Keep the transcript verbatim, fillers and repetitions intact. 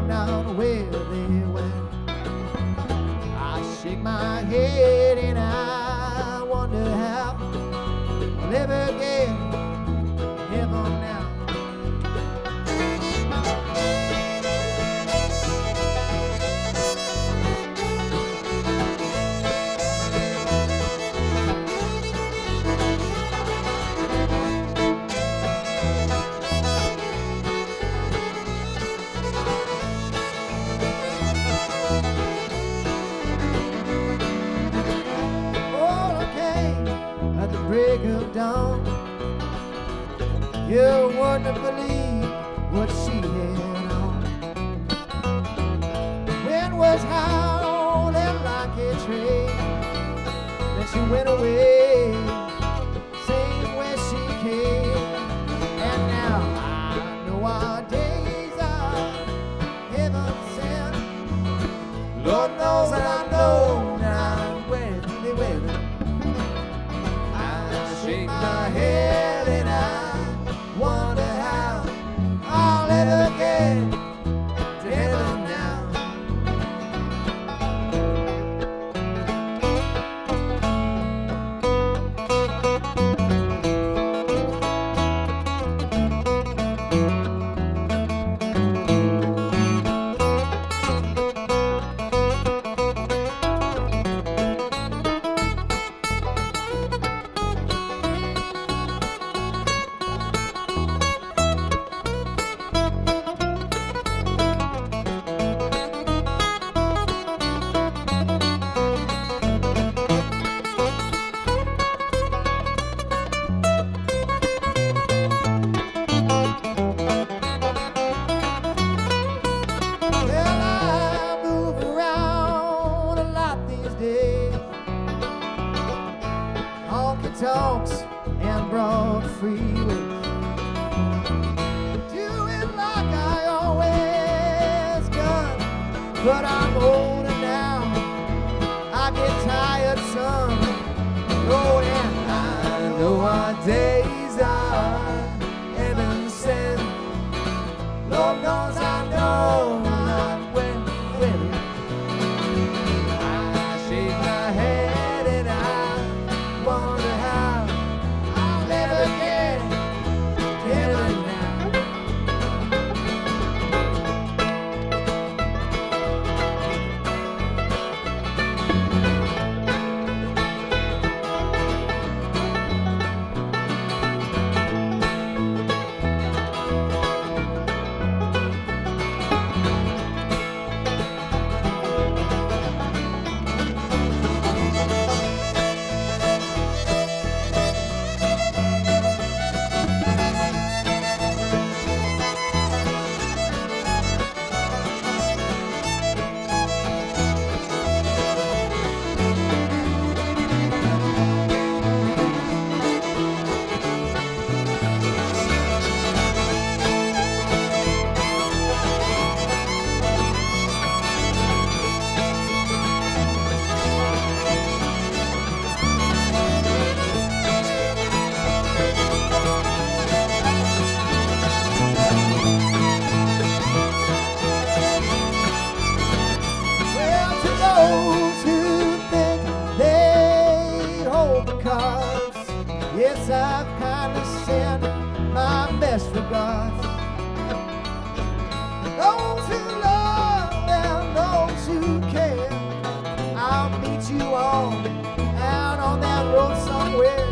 not where they went. I shake my head and I wonder how I'll ever get heaven now. Break of dawn, you wouldn't believe what she had on. Wind was howling like a train, then she went away, same way she came. And now I know our days are heaven sent. Lord knows that I know now where they went. Shake my head and I wonder how I'll ever get to heaven now. Talks and broad freeways, doing like I always done. But I'm older now, I get tired some. Oh, and I know our days are heaven sent. Lord knows I know not when, when I shake my head and I wonder yes, I've kindly sent my best regards. Those who love and those who care, I'll meet you all out on that road somewhere.